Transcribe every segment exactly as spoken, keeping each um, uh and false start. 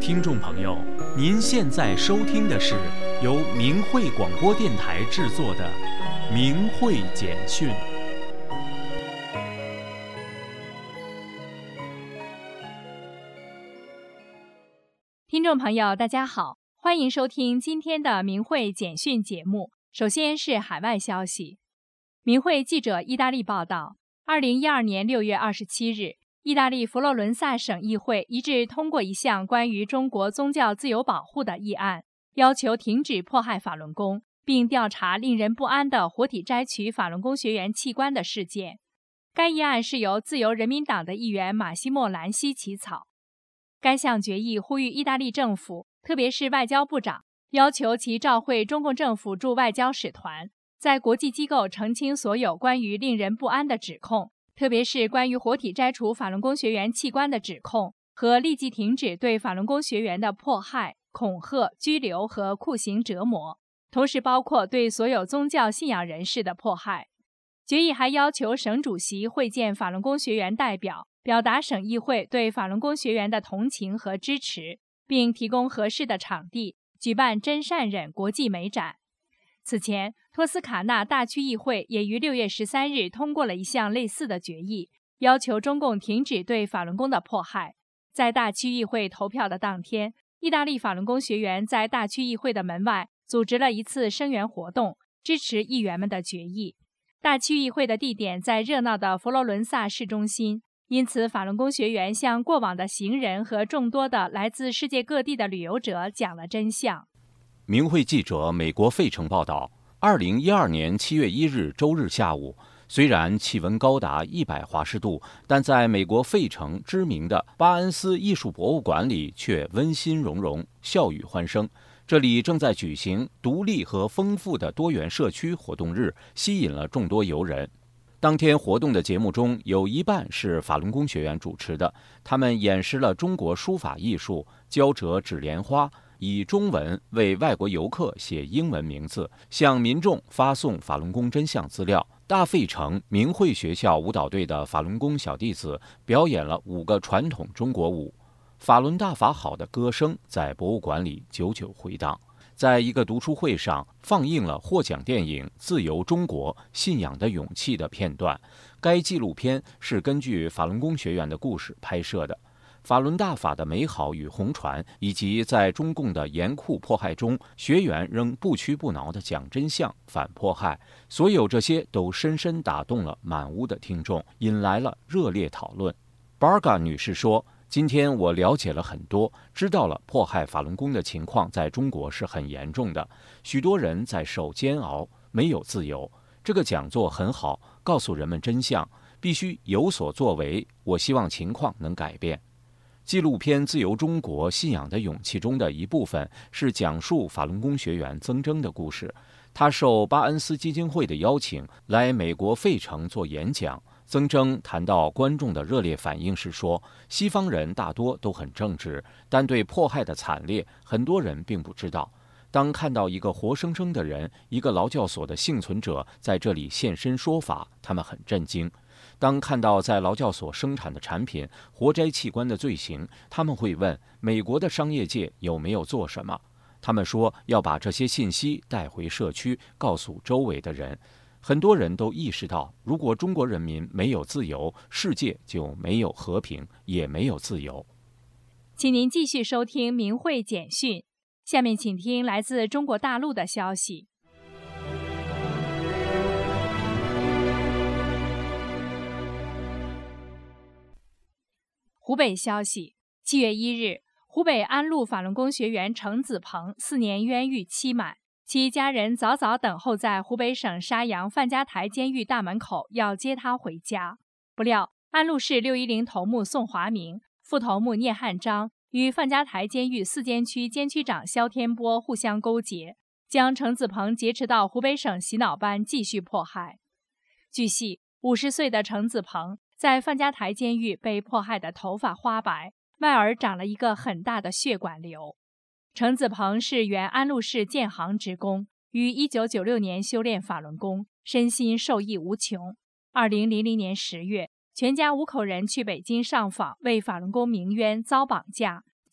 听众朋友，您现在收听的是由明慧广播电台制作的《明慧简讯》。 听众朋友，大家好，欢迎收听今天的明慧简讯节目。首先是海外消息。明慧记者意大利报道，二零一二年六月二十七日，意大利佛罗伦萨省议会一致通过一项关于中国宗教自由保护的议案，要求停止迫害法轮功，并调查令人不安的活体摘取法轮功学员器官的事件。该议案是由自由人民党的议员马西莫·兰西起草。该项决议呼吁意大利政府，特别是外交部长，要求其召回中共政府驻外交使团，在国际机构澄清所有关于令人不安的指控，特别是关于活体摘除法轮功学员器官的指控，和立即停止对法轮功学员的迫害、恐吓、拘留和酷刑折磨，同时包括对所有宗教信仰人士的迫害。决议还要求省主席会见法轮功学员代表，表达省议会对法轮功学员的同情和支持，并提供合适的场地，举办真善忍国际美展。此前，托斯卡纳大区议会也于六月十三日通过了一项类似的决议，要求中共停止对法轮功的迫害。在大区议会投票的当天，意大利法轮功学员在大区议会的门外组织了一次声援活动，支持议员们的决议。大区议会的地点在热闹的佛罗伦萨市中心，因此法轮功学员向过往的行人和众多的来自世界各地的旅游者讲了真相。 明慧记者美国费城报道，二零一二年七月一日周日下午，虽然气温高达一百华氏度，但在美国费城知名的巴恩斯艺术博物馆里却温馨融融，笑语欢声。这里正在举行独立和丰富的多元社区活动日，吸引了众多游人。当天活动的节目中有一半是法轮功学员主持的，他们演示了中国书法艺术，教折纸莲花，以中文为外国游客写英文名字，向民众发送法轮功真相资料。大费城明慧学校舞蹈队的法轮功小弟子表演了五个传统中国舞，法轮大法好的歌声在博物馆里久久回荡。在一个读书会上放映了获奖电影《自由中国：信仰的勇气》的片段。该纪录片是根据法轮功学员的故事拍摄的。法轮大法的美好与红传，以及在中共的严酷迫害中，学员仍不屈不挠地讲真相、反迫害，所有这些都深深打动了满屋的听众，引来了热烈讨论。Barga 女士说，今天我了解了很多，知道了迫害法轮功的情况在中国是很严重的，许多人在受煎熬，没有自由。这个讲座很好，告诉人们真相，必须有所作为，我希望情况能改变。纪录片《自由中国：信仰的勇气》中的一部分是讲述法轮功学员曾铮的故事。他受巴恩斯基金会的邀请来美国费城做演讲。曾铮谈到观众的热烈反应时说，西方人大多都很正直，但对迫害的惨烈，很多人并不知道。当看到一个活生生的人，一个劳教所的幸存者在这里现身说法，他们很震惊。当看到在劳教所生产的产品活摘器官的罪行，他们会问美国的商业界有没有做什么。他们说要把这些信息带回社区，告诉周围的人。很多人都意识到，如果中国人民没有自由，世界就没有和平，也没有自由。 请您继续收听明慧简讯，下面请听来自中国大陆的消息。湖北消息，七月一日，湖北安陆法轮功学员程子鹏四年冤狱期满，其家人早早等候在湖北省沙洋范家台监狱大门口，要接他回家。不料，安陆市六一零头目宋华明、副头目聂汉章与范家台监狱四监区监区长肖天波互相勾结，将程子鹏劫持到湖北省洗脑班继续迫害。据悉，五十岁的程子鹏在范家台监狱被迫害的头发花白，外耳长了一个很大的血管瘤。程子鹏是原安陆市建行职工，于一九九六年修炼法轮功，身心受益无穷。二零零零年十月，全家五口人去北京上访，为法轮功鸣冤，遭绑架，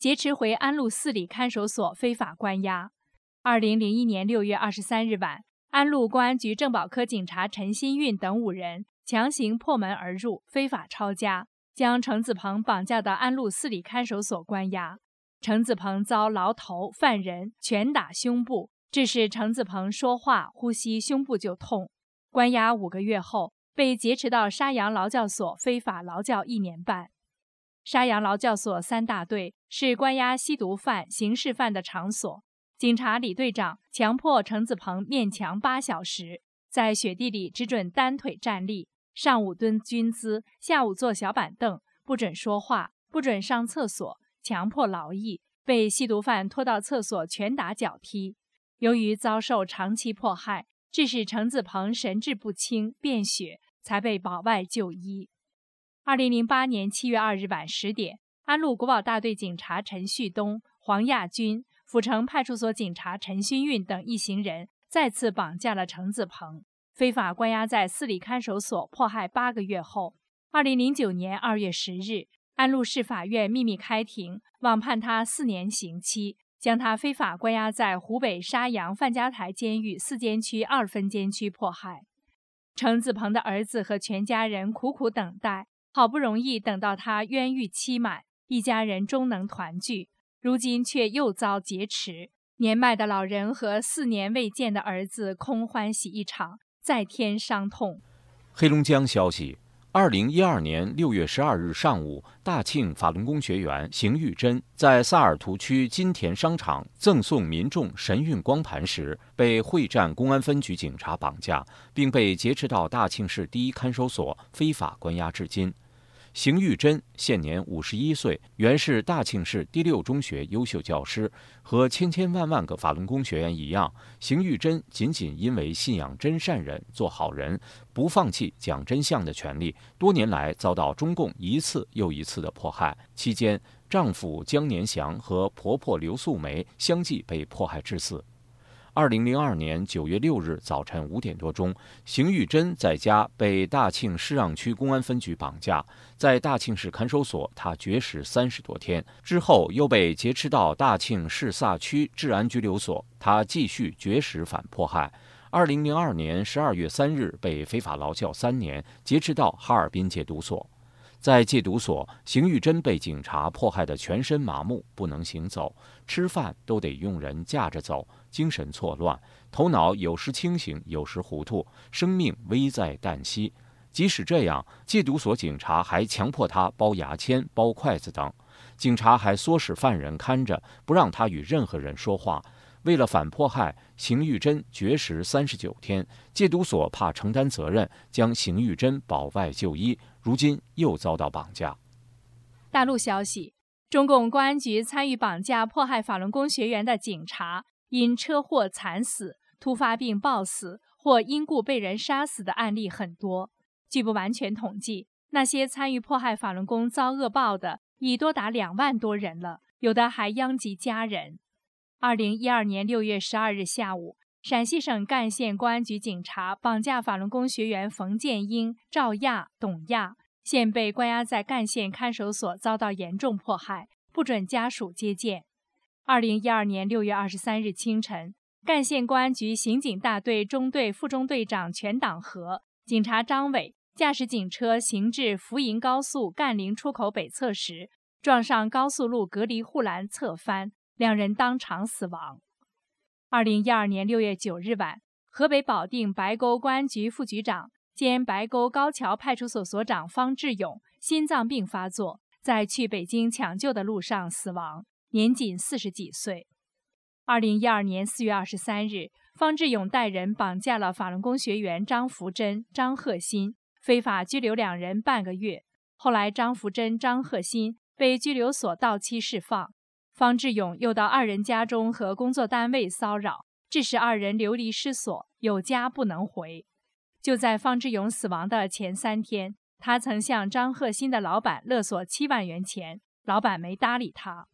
劫持回安陆四里看守所非法关押。二零零一年六月二十三日晚，安陆公安局政保科警察陈新运等五人强行破门而入，非法抄家，将程子鹏绑架到安陆四里看守所关押。程子鹏遭牢头、犯人拳打胸部，致使程子鹏说话、呼吸、胸部就痛。关押五个月后，被劫持到沙洋劳教所非法劳教一年半。沙洋劳教所三大队是关押吸毒犯、刑事犯的场所。警察李队长强迫程子鹏面墙八小时，在雪地里只准单腿站立，上午蹲军姿，下午坐小板凳，不准说话，不准上厕所，强迫劳役，被吸毒犯拖到厕所拳打脚踢。由于遭受长期迫害，致使程子鹏神志不清，便血，才被保外就医。二零零八年七月二日晚十点，安陆国保大队警察陈旭东、黄亚军、府城派出所警察陈勋运等一行人再次绑架了程子鹏，非法关押在四里看守所迫害八个月后，二零零九年二月十日，安陆市法院秘密开庭，网判他四年刑期，将他非法关押在湖北沙洋范家台监狱四监区二分监区迫害。程子鹏的儿子和全家人苦苦等待，好不容易等到他冤狱期满，一家人终能团聚，如今却又遭劫持。年迈的老人和四年未见的儿子空欢喜一场，再添伤痛。 黑龙江消息，二零一二年六月十二日上午，大庆法轮功学员邢玉珍在萨尔图区金田商场赠送民众神韵光盘时，被会战公安分局警察绑架，并被劫持到大庆市第一看守所非法关押至今。邢玉珍现年五十一岁，原是大庆市第六中学优秀教师。和千千万万个法轮功学员一样，邢玉珍仅仅因为信仰真善人、做好人，不放弃讲真相的权利，多年来遭到中共一次又一次的迫害。期间，丈夫姜年祥和婆婆刘素梅相继被迫害致死。二零零二年九月六日早晨五点多钟，邢玉珍在家被大庆市让区公安分局绑架，在大庆市看守所她绝食三十多天，之后又被劫持到大庆市萨区治安拘留所，她继续绝食反迫害。二零零二年十二月三日被非法劳教三年，劫持到哈尔滨戒毒所。在戒毒所，邢玉珍被警察迫害得全身麻木，不能行走，吃饭都得用人架着走，精神错乱，头脑有时清醒，有时糊涂，生命危在旦夕。即使这样，戒毒所警察还强迫他包牙签、包筷子等，警察还唆使犯人看着，不让他与任何人说话。为了反迫害，邢玉珍绝食三十九天，戒毒所怕承担责任，将邢玉珍保外就医，如今又遭到绑架。 大陆消息，中共公安局参与绑架迫害法轮功学员的警察，因车祸惨死、突发病暴死或因故被人杀死的案例很多。据不完全统计，那些参与迫害法轮功遭恶报的已多达两万多人了，有的还殃及家人。二零一二年六月十二日下午，陕西省赣县公安局警察绑架法轮功学员冯建英、赵亚、董亚，现被关押在赣县看守所，遭到严重迫害，不准家属接见。二零一二年六月二十三日清晨，赣县公安局刑警大队中队副中队长全党和、警察张伟驾驶警车行至福银高速赣陵出口北侧时，撞上高速路隔离护栏侧翻，两人当场死亡。二零一二年六月九日晚，河北保定白沟公安局副局长兼白沟高桥派出所所长方志勇心脏病发作，在去北京抢救的路上死亡，年仅四十几岁。二零一二年四月二十三日，方志勇带人绑架了法轮功学员张福珍、张鹤新，非法拘留两人半个月。后来张福珍、张鹤新被拘留所到期释放。方志勇又到二人家中和工作单位骚扰，致使二人流离失所，有家不能回。就在方志勇死亡的前三天，他曾向张鹤新的老板勒索七万元钱，老板没搭理他。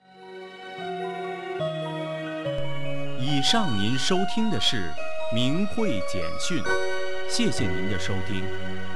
以上您收听的是明慧简讯，谢谢您的收听。